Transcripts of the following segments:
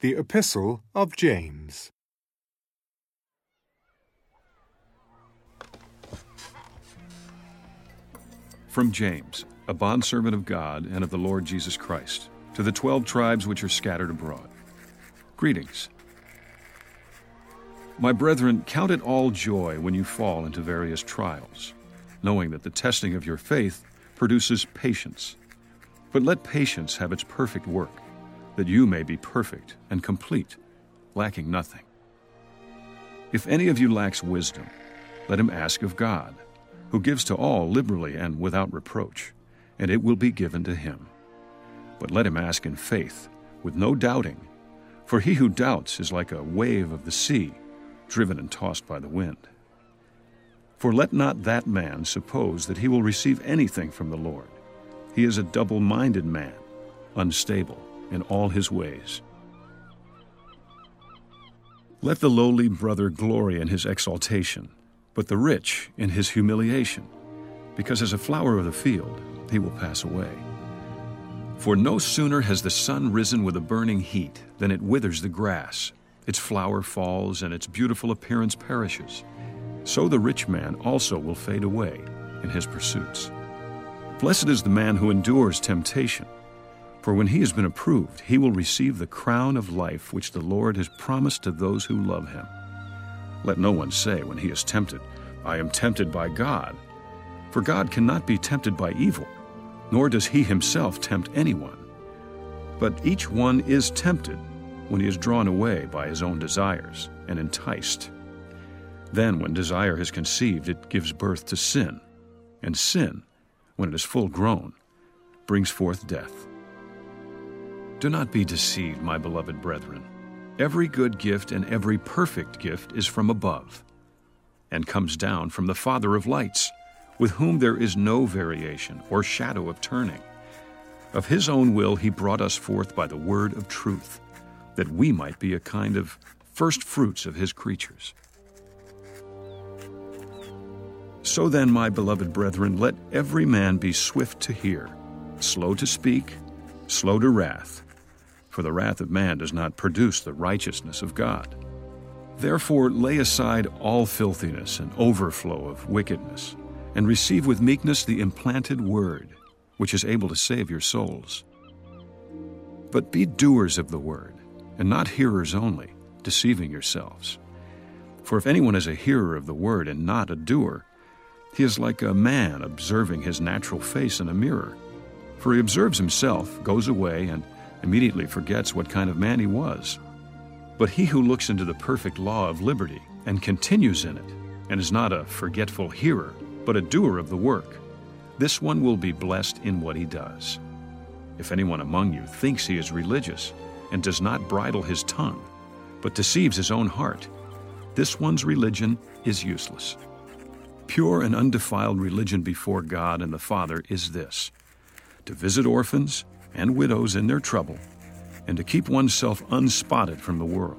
The Epistle of James. From James, a bondservant of God and of the Lord Jesus Christ, to the 12 tribes which are scattered abroad. Greetings. My brethren, count it all joy when you fall into various trials, knowing that the testing of your faith produces patience. But let patience have its perfect work, that you may be perfect and complete, lacking nothing. If any of you lacks wisdom, let him ask of God, who gives to all liberally and without reproach, and it will be given to him. But let him ask in faith, with no doubting, for he who doubts is like a wave of the sea, driven and tossed by the wind. For let not that man suppose that he will receive anything from the Lord. He is a double-minded man, unstable in all his ways. Let the lowly brother glory in his exaltation, but the rich in his humiliation, because as a flower of the field he will pass away. For no sooner has the sun risen with a burning heat than it withers the grass, its flower falls, and its beautiful appearance perishes. So the rich man also will fade away in his pursuits. Blessed is the man who endures temptation, for when he has been approved, he will receive the crown of life which the Lord has promised to those who love him. Let no one say when he is tempted, I am tempted by God. For God cannot be tempted by evil, nor does he himself tempt anyone. But each one is tempted when he is drawn away by his own desires and enticed. Then when desire has conceived, it gives birth to sin, and sin, when it is full grown, brings forth death. Do not be deceived, my beloved brethren. Every good gift and every perfect gift is from above, and comes down from the Father of lights, with whom there is no variation or shadow of turning. Of his own will he brought us forth by the word of truth, that we might be a kind of first fruits of his creatures. So then, my beloved brethren, let every man be swift to hear, slow to speak, slow to wrath, for the wrath of man does not produce the righteousness of God. Therefore lay aside all filthiness and overflow of wickedness, and receive with meekness the implanted word, which is able to save your souls. But be doers of the word, and not hearers only, deceiving yourselves. For if anyone is a hearer of the word and not a doer, he is like a man observing his natural face in a mirror. For he observes himself, goes away, and immediately forgets what kind of man he was. But he who looks into the perfect law of liberty and continues in it, and is not a forgetful hearer, but a doer of the work, this one will be blessed in what he does. If anyone among you thinks he is religious and does not bridle his tongue, but deceives his own heart, this one's religion is useless. Pure and undefiled religion before God and the Father is this: to visit orphans and widows in their trouble, and to keep oneself unspotted from the world.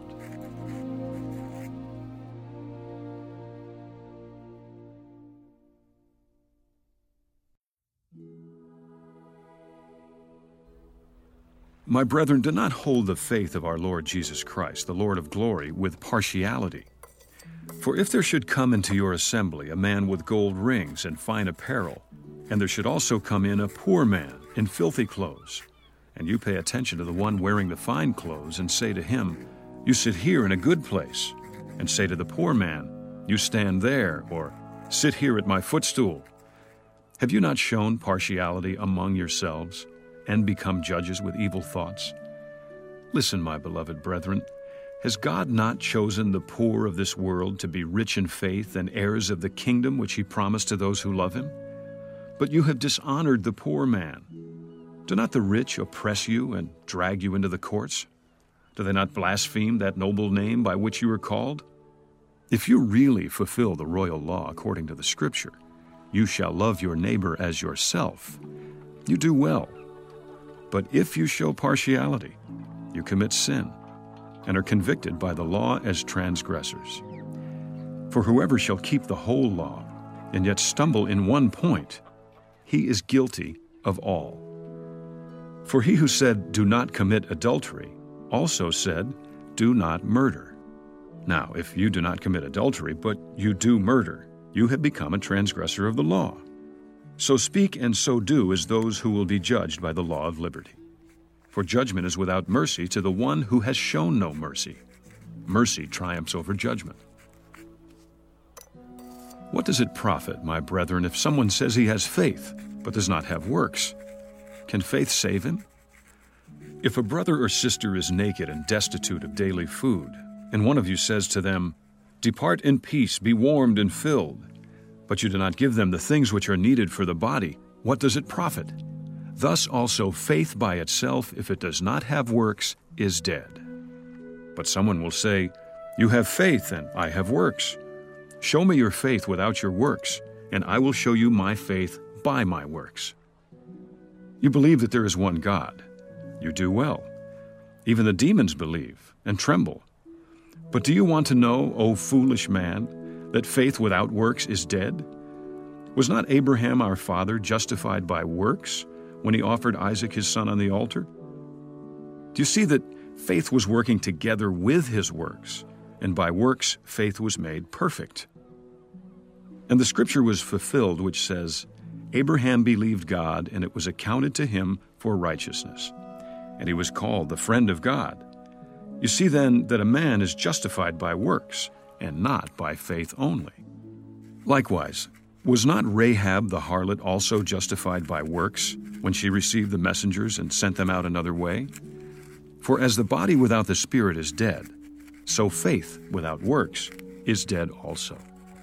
My brethren, do not hold the faith of our Lord Jesus Christ, the Lord of glory, with partiality. For if there should come into your assembly a man with gold rings and fine apparel, and there should also come in a poor man in filthy clothes, and you pay attention to the one wearing the fine clothes, and say to him, you sit here in a good place, and say to the poor man, you stand there, or sit here at my footstool, have you not shown partiality among yourselves, and become judges with evil thoughts? Listen, my beloved brethren, has God not chosen the poor of this world to be rich in faith and heirs of the kingdom which he promised to those who love him? But you have dishonored the poor man. Do not the rich oppress you and drag you into the courts? Do they not blaspheme that noble name by which you are called? If you really fulfill the royal law according to the Scripture, you shall love your neighbor as yourself, you do well. But if you show partiality, you commit sin, and are convicted by the law as transgressors. For whoever shall keep the whole law, and yet stumble in one point, he is guilty of all. For he who said, "Do not commit adultery," also said, "Do not murder." Now, if you do not commit adultery, but you do murder, you have become a transgressor of the law. So speak and so do as those who will be judged by the law of liberty. For judgment is without mercy to the one who has shown no mercy. Mercy triumphs over judgment. What does it profit, my brethren, if someone says he has faith, but does not have works? Can faith save him? If a brother or sister is naked and destitute of daily food, and one of you says to them, "Depart in peace, be warmed and filled," but you do not give them the things which are needed for the body, what does it profit? Thus also faith by itself, if it does not have works, is dead. But someone will say, "You have faith, and I have works. Show me your faith without your works, and I will show you my faith by my works." You believe that there is one God. You do well. Even the demons believe and tremble. But do you want to know, O foolish man, that faith without works is dead? Was not Abraham our father justified by works when he offered Isaac his son on the altar? Do you see that faith was working together with his works, and by works faith was made perfect? And the scripture was fulfilled, which says, "Abraham believed God, and it was accounted to him for righteousness. And he was called the friend of God." You see then that a man is justified by works, and not by faith only. Likewise, was not Rahab the harlot also justified by works when she received the messengers and sent them out another way? For as the body without the spirit is dead, so faith without works is dead also.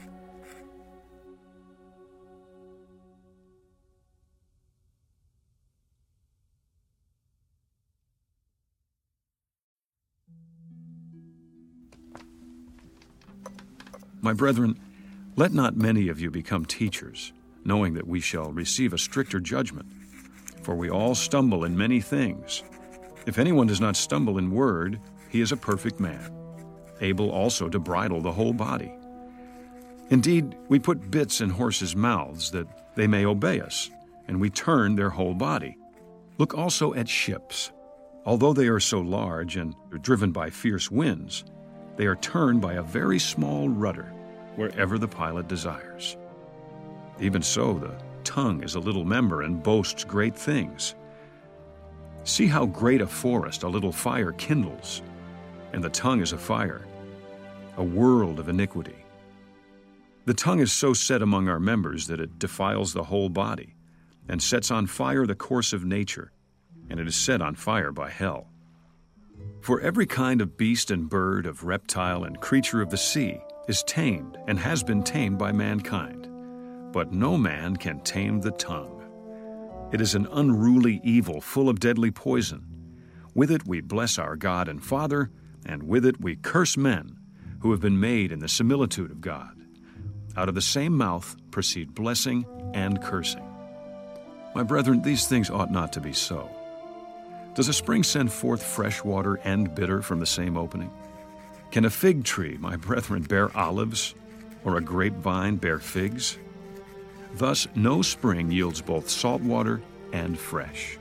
My brethren, let not many of you become teachers, knowing that we shall receive a stricter judgment. For we all stumble in many things. If anyone does not stumble in word, he is a perfect man, able also to bridle the whole body. Indeed, we put bits in horses' mouths that they may obey us, and we turn their whole body. Look also at ships. Although they are so large and are driven by fierce winds, they are turned by a very small rudder wherever the pilot desires. Even so, the tongue is a little member and boasts great things. See how great a forest a little fire kindles, and the tongue is a fire, a world of iniquity. The tongue is so set among our members that it defiles the whole body, and sets on fire the course of nature, and it is set on fire by hell. For every kind of beast and bird, of reptile and creature of the sea is tamed and has been tamed by mankind. But no man can tame the tongue. It is an unruly evil full of deadly poison. With it we bless our God and Father, and with it we curse men who have been made in the similitude of God. Out of the same mouth proceed blessing and cursing. My brethren, these things ought not to be so. Does a spring send forth fresh water and bitter from the same opening? Can a fig tree, my brethren, bear olives, or a grapevine bear figs? Thus no spring yields both salt water and fresh.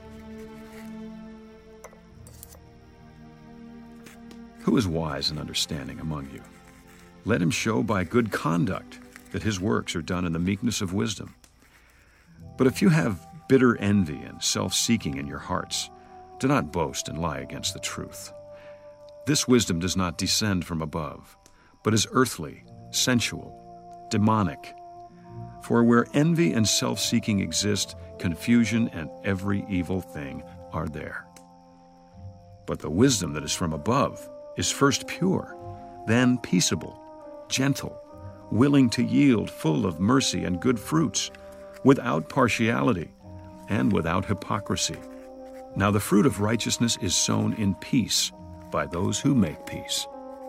Who is wise and understanding among you? Let him show by good conduct that his works are done in the meekness of wisdom. But if you have bitter envy and self-seeking in your hearts, do not boast and lie against the truth. This wisdom does not descend from above, but is earthly, sensual, demonic. For where envy and self-seeking exist, confusion and every evil thing are there. But the wisdom that is from above is first pure, then peaceable, gentle, willing to yield, full of mercy and good fruits, without partiality and without hypocrisy. Now the fruit of righteousness is sown in peace by those who make peace.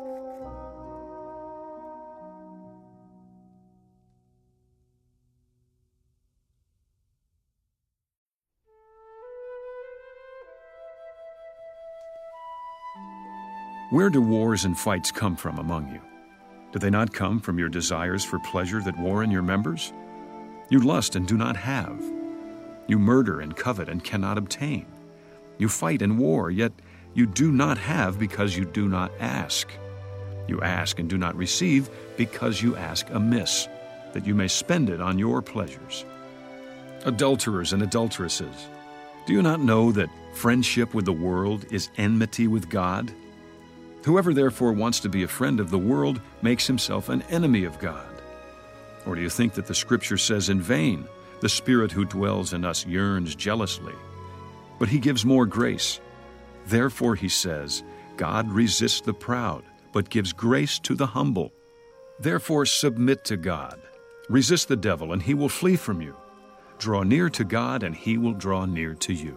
Where do wars and fights come from among you? Do they not come from your desires for pleasure that war in your members? You lust and do not have. You murder and covet and cannot obtain. You fight and war, yet You do not have because you do not ask. You ask and do not receive because you ask amiss, that you may spend it on your pleasures. Adulterers and adulteresses, do you not know that friendship with the world is enmity with God? Whoever therefore wants to be a friend of the world makes himself an enemy of God. Or do you think that the Scripture says in vain, the Spirit who dwells in us yearns jealously? But he gives more grace. Therefore he says, God resists the proud, but gives grace to the humble. Therefore submit to God. Resist the devil, and he will flee from you. Draw near to God, and he will draw near to you.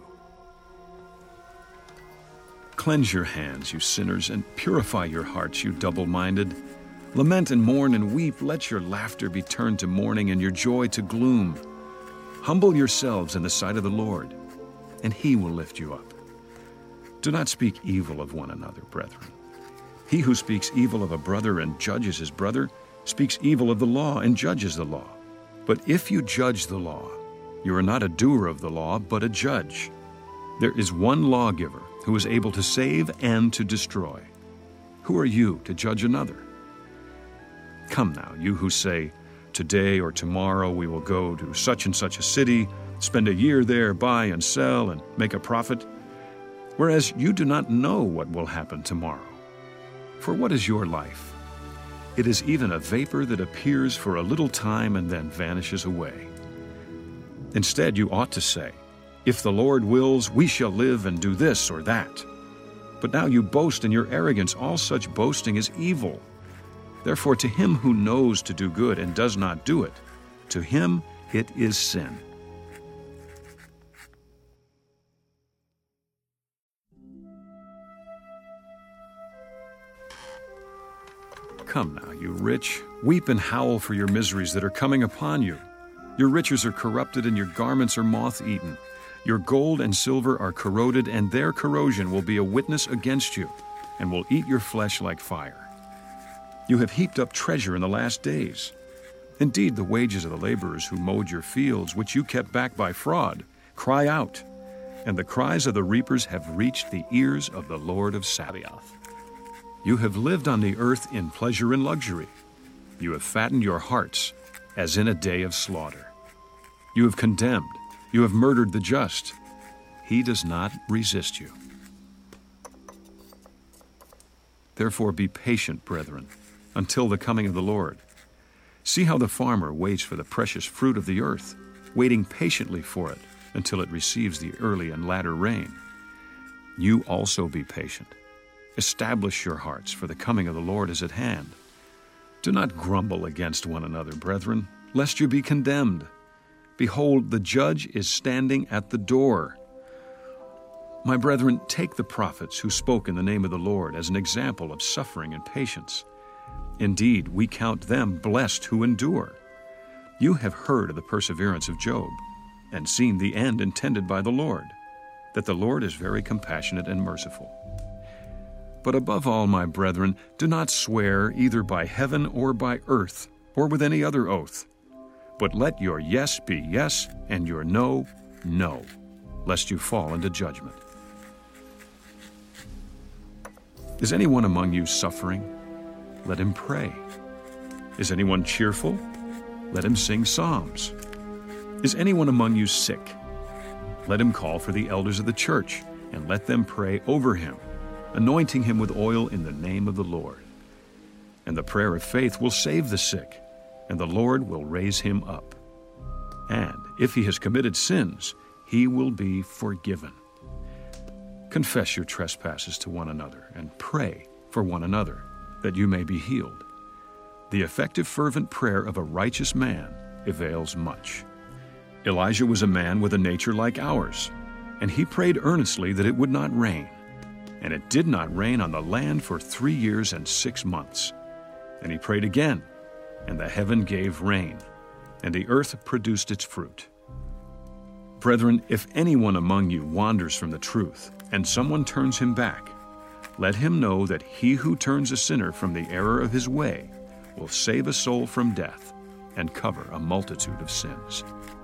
Cleanse your hands, you sinners, and purify your hearts, you double-minded. Lament and mourn and weep. Let your laughter be turned to mourning and your joy to gloom. Humble yourselves in the sight of the Lord, and he will lift you up. Do not speak evil of one another, brethren. He who speaks evil of a brother and judges his brother speaks evil of the law and judges the law. But if you judge the law, you are not a doer of the law, but a judge. There is one lawgiver who is able to save and to destroy. Who are you to judge another? Come now, you who say, today or tomorrow we will go to such and such a city, spend a year there, buy and sell, and make a profit, whereas you do not know what will happen tomorrow. For what is your life? It is even a vapor that appears for a little time and then vanishes away. Instead, you ought to say, if the Lord wills, we shall live and do this or that. But now you boast in your arrogance. All such boasting is evil. Therefore, to him who knows to do good and does not do it, to him it is sin. Come now, you rich, weep and howl for your miseries that are coming upon you. Your riches are corrupted and your garments are moth-eaten. Your gold and silver are corroded, and their corrosion will be a witness against you, and will eat your flesh like fire. You have heaped up treasure in the last days. Indeed, the wages of the laborers who mowed your fields, which you kept back by fraud, cry out, and the cries of the reapers have reached the ears of the Lord of Sabaoth. You have lived on the earth in pleasure and luxury. You have fattened your hearts as in a day of slaughter. You have condemned, you have murdered the just. He does not resist you. Therefore be patient, brethren, until the coming of the Lord. See how the farmer waits for the precious fruit of the earth, waiting patiently for it until it receives the early and latter rain. You also be patient. Establish your hearts, for the coming of the Lord is at hand. Do not grumble against one another, brethren, lest you be condemned. Behold, the judge is standing at the door. My brethren, take the prophets who spoke in the name of the Lord as an example of suffering and patience. Indeed, we count them blessed who endure. You have heard of the perseverance of Job, and seen the end intended by the Lord, that the Lord is very compassionate and merciful. But above all, my brethren, do not swear either by heaven or by earth, or with any other oath. But let your yes be yes, and your no, no, lest you fall into judgment. Is anyone among you suffering? Let him pray. Is anyone cheerful? Let him sing psalms. Is anyone among you sick? Let him call for the elders of the church, and let them pray over him, anointing him with oil in the name of the Lord. And the prayer of faith will save the sick, and the Lord will raise him up. And if he has committed sins, he will be forgiven. Confess your trespasses to one another, and pray for one another, that you may be healed. The effective fervent prayer of a righteous man avails much. Elijah was a man with a nature like ours, and he prayed earnestly that it would not rain. And it did not rain on the land for 3 years and 6 months. And he prayed again, and the heaven gave rain, and the earth produced its fruit. Brethren, if anyone among you wanders from the truth, and someone turns him back, let him know that he who turns a sinner from the error of his way will save a soul from death and cover a multitude of sins.